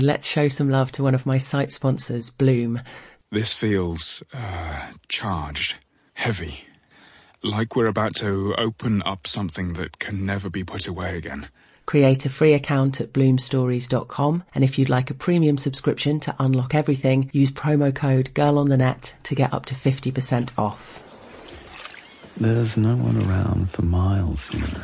Let's show some love to one of my site sponsors, Bloom. This feels, charged, heavy. Like we're about to open up something that can never be put away again. Create a free account at bloomstories.com, and if you'd like a premium subscription to unlock everything, use promo code GIRLONTHENET to get up to 50% off. There's no one around for miles, you know.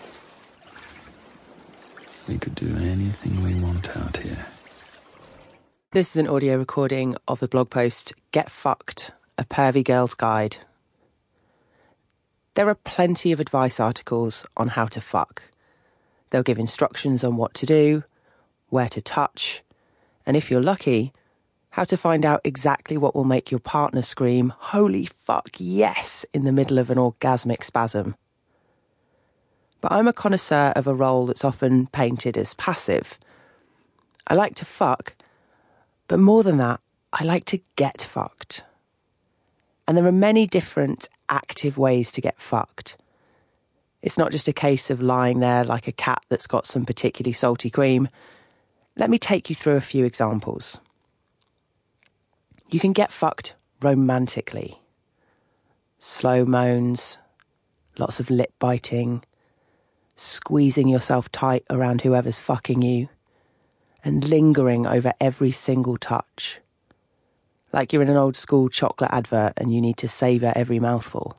We could do anything we want out here. This is an audio recording of the blog post, Get Fucked, a Pervy Girl's Guide. There are plenty of advice articles on how to fuck. They'll give instructions on what to do, where to touch, and if you're lucky, how to find out exactly what will make your partner scream, "Holy fuck, yes!" in the middle of an orgasmic spasm. But I'm a connoisseur of a role that's often painted as passive. I like to fuck, but more than that, I like to get fucked. And there are many different active ways to get fucked. It's not just a case of lying there like a cat that's got some particularly salty cream. Let me take you through a few examples. You can get fucked romantically. Slow moans, lots of lip biting, squeezing yourself tight around whoever's fucking you, and lingering over every single touch. Like you're in an old school chocolate advert and you need to savour every mouthful.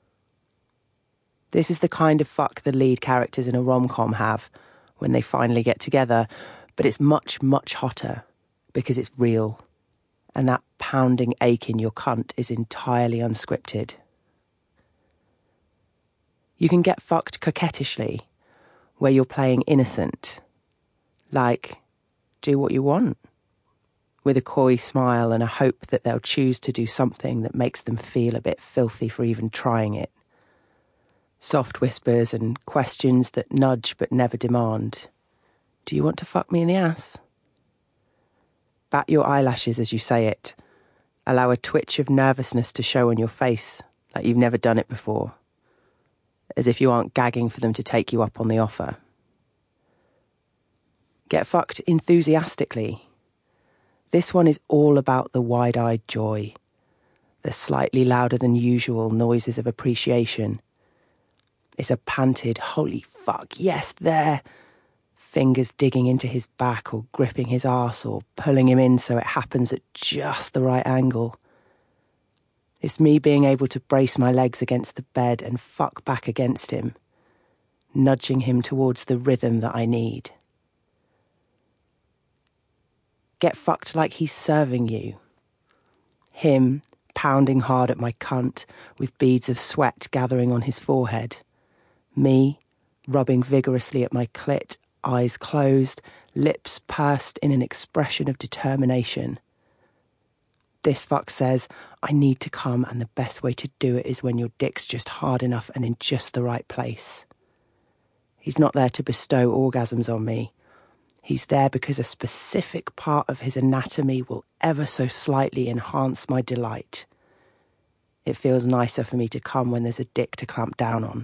This is the kind of fuck the lead characters in a rom-com have when they finally get together, but it's much, much hotter because it's real. And that pounding ache in your cunt is entirely unscripted. You can get fucked coquettishly, where you're playing innocent. Like, do what you want, with a coy smile and a hope that they'll choose to do something that makes them feel a bit filthy for even trying it. Soft whispers and questions that nudge but never demand. Do you want to fuck me in the ass? Bat your eyelashes as you say it. Allow a twitch of nervousness to show on your face, like you've never done it before. As if you aren't gagging for them to take you up on the offer. Get fucked enthusiastically. This one is all about the wide-eyed joy. The slightly louder than usual noises of appreciation. It's a panted, "Holy fuck, yes, there!" Fingers digging into his back or gripping his arse or pulling him in so it happens at just the right angle. It's me being able to brace my legs against the bed and fuck back against him, nudging him towards the rhythm that I need. Get fucked like he's serving you. Him pounding hard at my cunt with beads of sweat gathering on his forehead. Me rubbing vigorously at my clit, eyes closed, lips pursed in an expression of determination. This fuck says, I need to come, and the best way to do it is when your dick's just hard enough and in just the right place. He's not there to bestow orgasms on me. He's there because a specific part of his anatomy will ever so slightly enhance my delight. It feels nicer for me to come when there's a dick to clamp down on.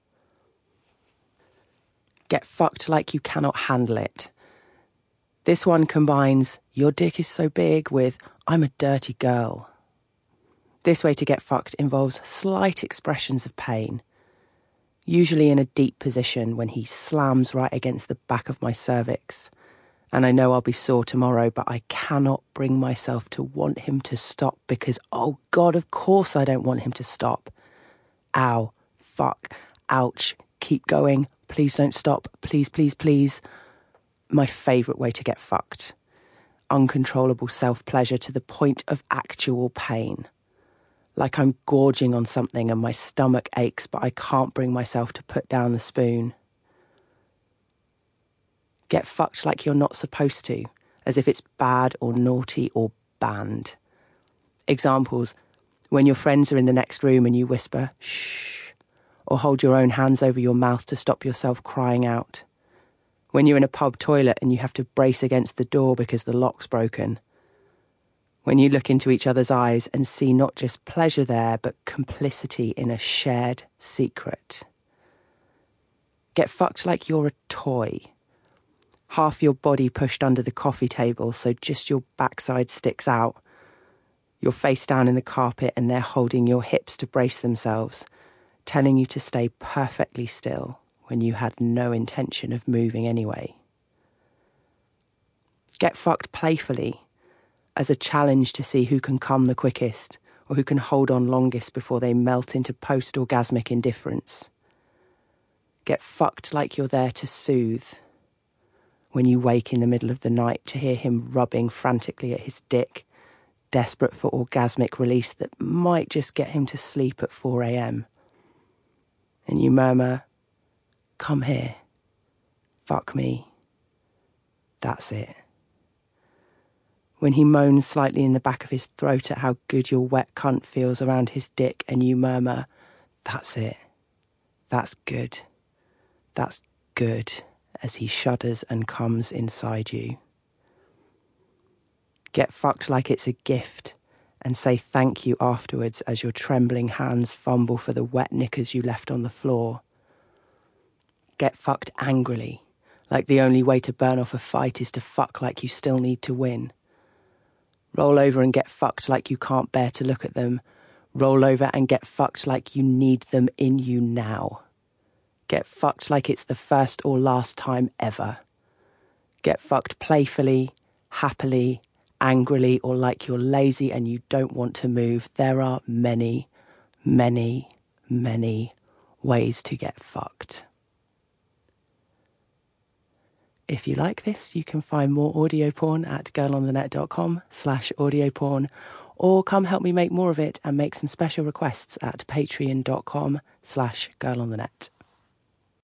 Get fucked like you cannot handle it. This one combines, your dick is so big, with, I'm a dirty girl. This way to get fucked involves slight expressions of pain, usually in a deep position when he slams right against the back of my cervix. And I know I'll be sore tomorrow, but I cannot bring myself to want him to stop because, oh God, of course I don't want him to stop. Ow, fuck, ouch, keep going. Please don't stop. Please, please, please. My favourite way to get fucked. Uncontrollable self-pleasure to the point of actual pain. Like I'm gorging on something and my stomach aches, but I can't bring myself to put down the spoon. Get fucked like you're not supposed to, as if it's bad or naughty or banned. Examples, when your friends are in the next room and you whisper, shh, or hold your own hands over your mouth to stop yourself crying out. When you're in a pub toilet and you have to brace against the door because the lock's broken. When you look into each other's eyes and see not just pleasure there, but complicity in a shared secret. Get fucked like you're a toy. half your body pushed under the coffee table so just your backside sticks out. You're face down in the carpet and they're holding your hips to brace themselves, telling you to stay perfectly still when you had no intention of moving anyway. Get fucked playfully, as a challenge to see who can come the quickest or who can hold on longest before they melt into post-orgasmic indifference. Get fucked like you're there to soothe. When you wake in the middle of the night to hear him rubbing frantically at his dick, desperate for orgasmic release that might just get him to sleep at 4 a.m. And you murmur, "Come here. Fuck me. That's it." When he moans slightly in the back of his throat at how good your wet cunt feels around his dick and you murmur, "That's it. That's good. That's good," as he shudders and comes inside you. Get fucked like it's a gift and say thank you afterwards as your trembling hands fumble for the wet knickers you left on the floor. Get fucked angrily, like the only way to burn off a fight is to fuck like you still need to win. Roll over and get fucked like you can't bear to look at them. Roll over and get fucked like you need them in you now. Get fucked like it's the first or last time ever. Get fucked playfully, happily, angrily, or like you're lazy and you don't want to move. There are many, many, many ways to get fucked. If you like this, you can find more audio porn at girlonthenet.com/audio-porn, or come help me make more of it and make some special requests at patreon.com/girlonthenet.